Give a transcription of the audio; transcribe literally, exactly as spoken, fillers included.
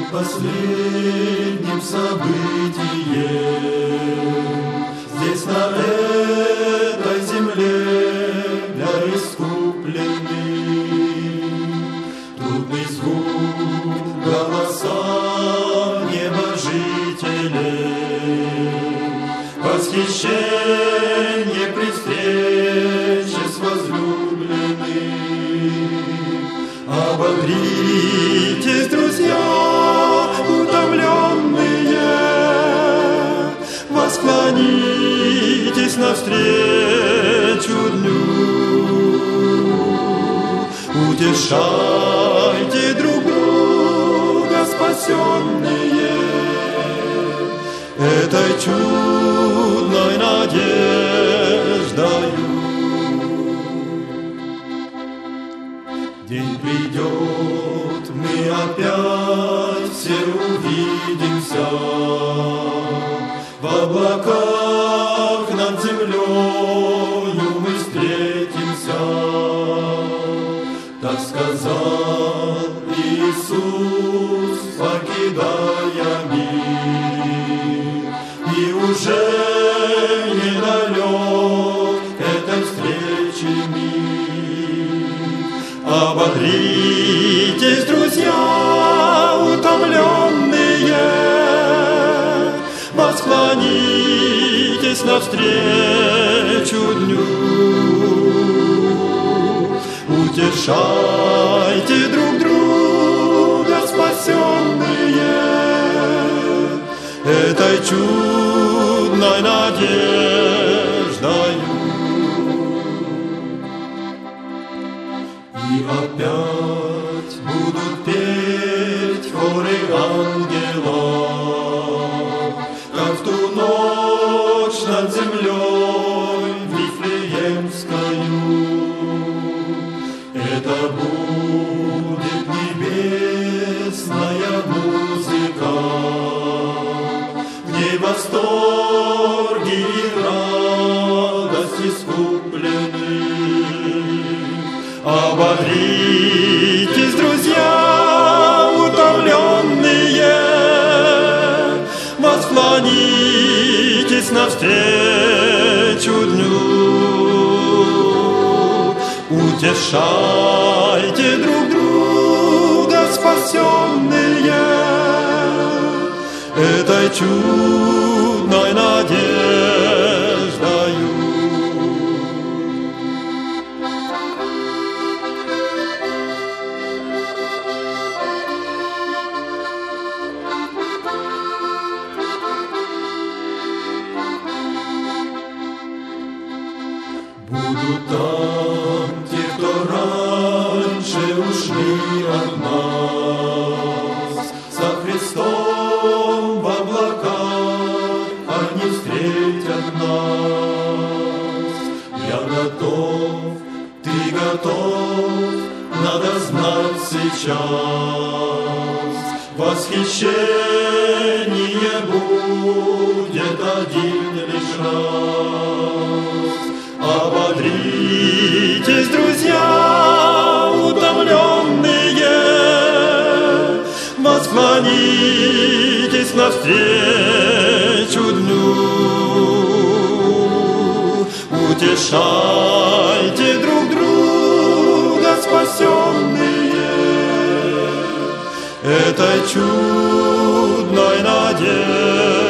Последним событием здесь, на этой земле, для искупленных. Трудный звук голоса небожителей, восхищение при встрече с возлюбленным. Ободритесь, друзья, восклонитесь навстречу дню, утешайте друг друга, спасенные, этой чудной надеждою. День придет, мы опять все увидимся в облаках над землею, мы встретимся. Так сказал Иисус, покидая мир, и уже недалек этой встречи мир. Ободритесь, друзья, утомленные, восклонитесь навстречу дню, утешайте друг друга, спасенные, этой чудной надеждою. И опять будут петь хоры ангелов, как в ту ночь над землей Вифлеемскою. Это будет небесная музыка, в ней восторг и радость искупленных. Ободритесь, друзья, утомленные, восклонитесь навстречу дню, утешайте друг друга, спасенные, этой чудной надеждою. Будут там те, кто раньше ушли от нас, со Христом в облаках они встретят нас. Я готов, ты готов, надо знать сейчас, восхищение будет один лишь раз. Ободритесь, друзья, утомленные, восклонитесь навстречу дню, утешайте друг друга, спасенные, этой чудной надеждой.